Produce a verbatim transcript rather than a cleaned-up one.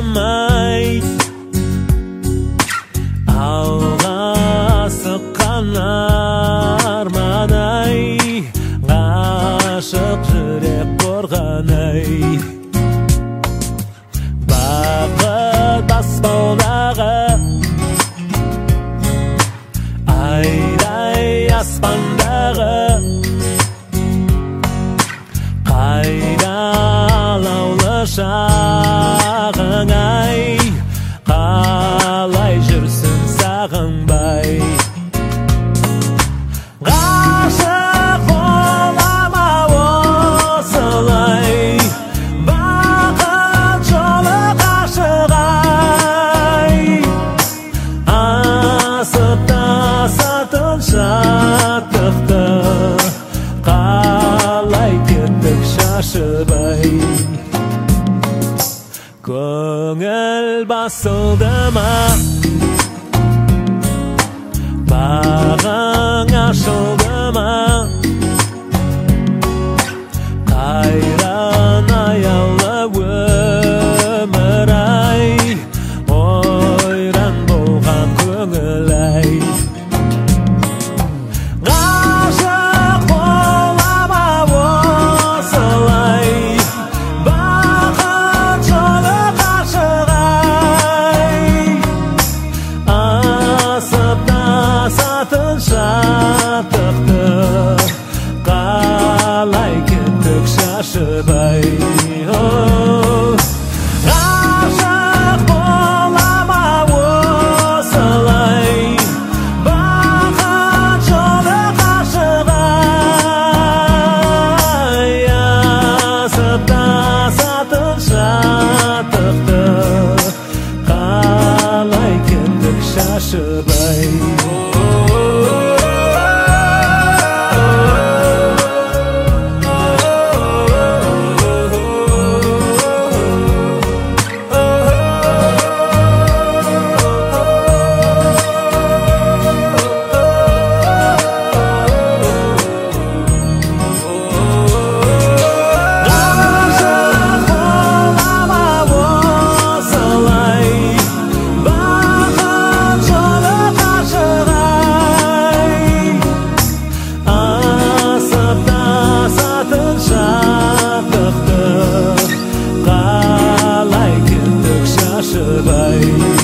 шыдамай алға асыққан арман-ай ғашық жүрек қорған-ай бақыт аспандағы айдай аспандағы қайда алаулы шағың-ай қалай жүрсің сағынбай ғашық болама осылай бақыт жолы қашық-ай асып тасатын шаттықты қалай кеттік шашып-ай көңіл басылды ма бағың ашылды ма қайран аяулы өмір-ай ойран болған көңіл-ай ғашық болама осылай бақыт жолы қашық-ай асып тасатын шаттықты қалай кеттік шашып-ай ғашық болама осылай бақыт жолы қашық-ай асып тасатын шаттықты қалай кеттік шашып-ай шашып-ай